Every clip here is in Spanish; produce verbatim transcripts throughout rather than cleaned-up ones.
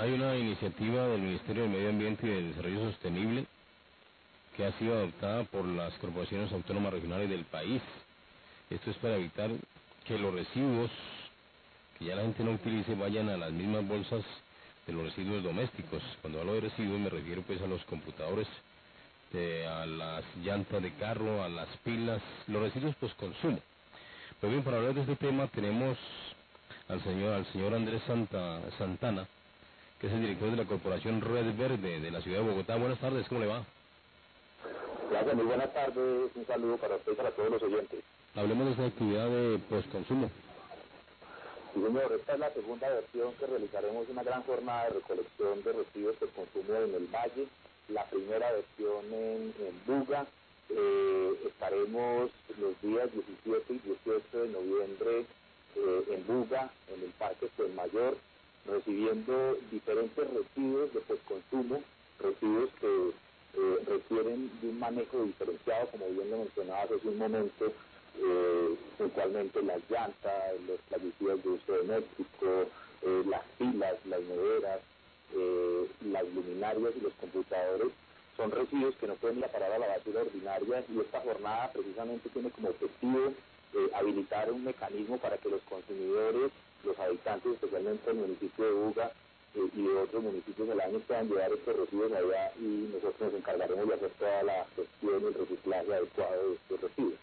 Hay una iniciativa del Ministerio del Medio Ambiente y del Desarrollo Sostenible que ha sido adoptada por las corporaciones autónomas regionales del país. Esto es para evitar que los residuos que ya la gente no utilice vayan a las mismas bolsas de los residuos domésticos. Cuando hablo de residuos me refiero pues a los computadores, eh, a las llantas de carro, a las pilas, los residuos post consumo. Pues bien, para hablar de este tema tenemos al señor al señor Andrés Santa, Santana, que es el director de la Corporación Red Verde de la ciudad de Bogotá. Buenas tardes, ¿cómo le va? Gracias, muy buenas tardes, un saludo para usted y para todos los oyentes. Hablemos de esta actividad de postconsumo. Sí, señor, esta es la segunda versión que realizaremos una gran jornada de recolección de residuos de consumo en el Valle. La primera versión en, en Buga. Eh, estaremos los días diecisiete y dieciocho de noviembre eh, en Buga, en el Parque Mayor, recibiendo diferentes residuos de postconsumo, residuos que eh, requieren de un manejo diferenciado, como bien lo mencionaba hace un momento, eh, puntualmente las llantas, los plaguicidas de uso doméstico, eh, las pilas, las neveras, eh, las luminarias y los computadores. Son residuos que no pueden ir a parar a la basura ordinaria, y esta jornada precisamente tiene como objetivo eh, habilitar un mecanismo para que los consumidores, los habitantes, especialmente del municipio de Buga eh, y de otros municipios del año, puedan llevar estos residuos allá, y nosotros nos encargaremos de hacer toda la gestión y el reciclaje adecuado de estos residuos.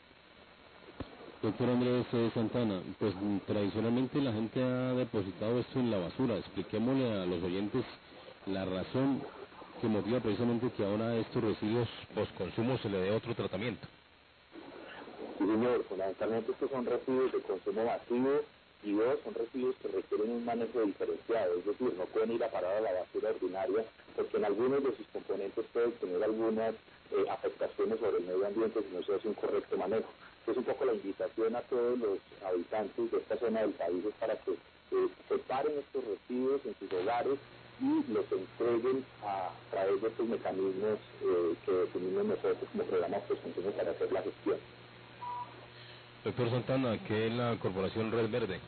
Doctor Andrés eh, Santana, pues tradicionalmente la gente ha depositado esto en la basura. Expliquémosle a los oyentes la razón que motiva precisamente que ahora a estos residuos postconsumo se le dé otro tratamiento. Sí, señor, fundamentalmente estos son residuos de consumo masivo, y dos, son residuos que requieren un manejo diferenciado, es decir, no pueden ir a parar a la basura ordinaria, porque en algunos de sus componentes pueden tener algunas eh, afectaciones sobre el medio ambiente si no se hace un correcto manejo. Es un poco la invitación a todos los habitantes de esta zona del país es para que eh, separen estos residuos en sus hogares y los entreguen a través de estos mecanismos eh, que definimos nosotros como programas postconsumo para hacer la gestión. Doctor Santana, ¿qué es la Corporación Red Verde?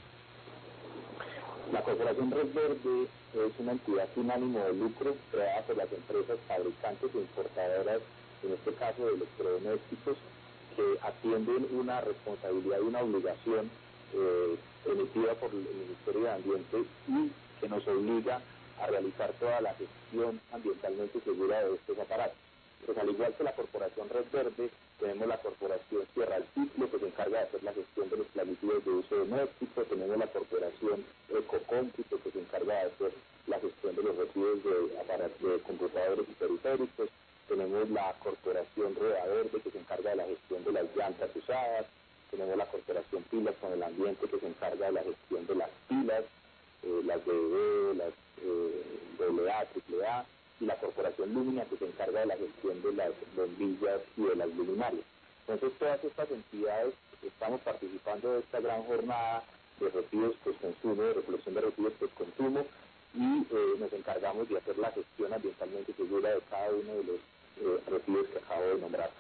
La Corporación Red Verde es una entidad sin ánimo de lucro creada por las empresas fabricantes e importadoras, en este caso de electrodomésticos, que atienden una responsabilidad y una obligación eh, emitida por el Ministerio de Ambiente, y que nos obliga a realizar toda la gestión ambientalmente segura de estos aparatos. Pues al igual que la Corporación Red Verde, tenemos la Corporación Tierra al Ciclo, que se encarga de hacer la gestión de los plaguicidas de uso doméstico. Tenemos la Corporación Ecocómputo, que se encarga de hacer la gestión de los residuos de, aparatos, de computadores y periféricos. Tenemos la Corporación Rueda Verde, que se encarga de la gestión de las llantas usadas. Tenemos la Corporación Pilas con el Ambiente, que se encarga de la gestión de las pilas, eh, las B B, las eh, doble A, triple A, y la Corporación Lumina, que se encarga de la gestión de las bombillas y de las luminarias. Entonces, todas estas entidades estamos participando de esta gran jornada de residuos postconsumo, de recolección de residuos postconsumo, y eh, nos encargamos de hacer la gestión ambientalmente segura de cada uno de los eh, residuos que acabo de nombrar.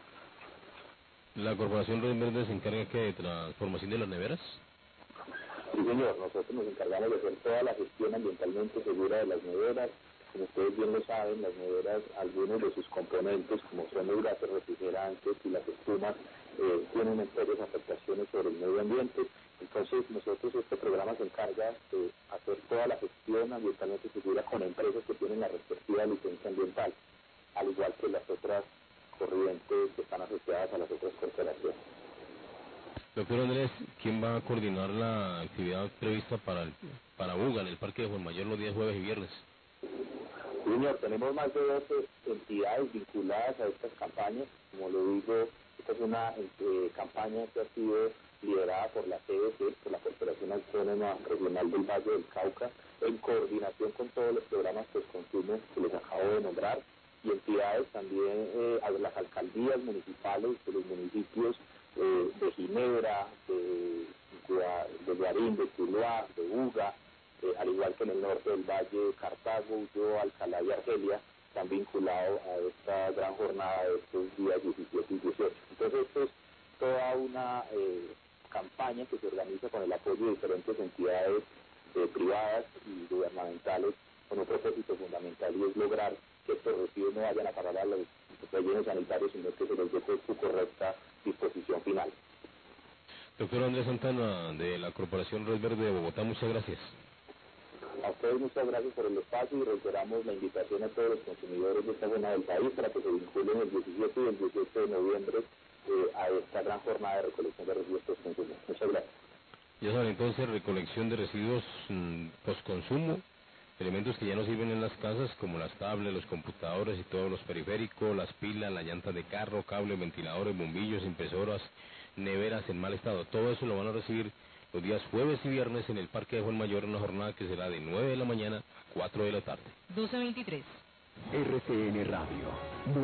¿La Corporación Red Verde se encarga que de transformación de las neveras? Sí, señor, nosotros nos encargamos de hacer toda la gestión ambientalmente segura de las neveras. Como ustedes bien lo saben, las neveras, algunos de sus componentes, como son los gases refrigerantes y las espumas, eh, tienen serias afectaciones sobre el medio ambiente. Entonces, nosotros, este programa se encarga de hacer toda la gestión ambientalmente segura con empresas que tienen la respectiva licencia ambiental, al igual que las otras corrientes que están asociadas a las otras corporaciones. Doctor Andrés, ¿quién va a coordinar la actividad prevista para el, para Buga, en el Parque de Juan-Mayor, los días jueves y viernes? Señor, tenemos más de doce entidades vinculadas a estas campañas. Como lo digo, esta es una eh, campaña que ha sido liderada por la C B C, por la Corporación Autónoma Regional del Valle del Cauca, en coordinación con todos los programas postconsumo que les acabo de nombrar, y entidades también, eh, a las alcaldías municipales de los municipios eh, de Ginebra, de, de Guarín, de Tuluá, de Buga, Eh, al igual que en el norte del Valle, Cartago, Ulloa, Alcalá y Argelia, están vinculados a esta gran jornada de estos días diecisiete y dieciocho. Entonces, esto es toda una eh, campaña que se organiza con el apoyo de diferentes entidades eh, privadas y gubernamentales con un propósito fundamental y es lograr que estos residuos no vayan a parar a los rellenos sanitarios, sino que se les dé su correcta disposición final. Doctor Andrés Santana, de la Corporación Red Verde de Bogotá, muchas gracias. A ustedes muchas gracias por el espacio y reiteramos la invitación a todos los consumidores de esta zona del país para que se vinculen el diecisiete y el dieciocho de noviembre eh, a esta gran jornada de recolección de residuos postconsumo. Muchas gracias. Ya saben, entonces, recolección de residuos mmm, postconsumo, elementos que ya no sirven en las casas, como las tablets, los computadores y todos los periféricos, las pilas, las llantas de carro, cables, ventiladores, bombillos, impresoras, neveras en mal estado. Todo eso lo van a recibir los días jueves y viernes en el Parque de Juan Mayor, en una jornada que será de nueve de la mañana a cuatro de la tarde. doce veintitrés. R C N Radio.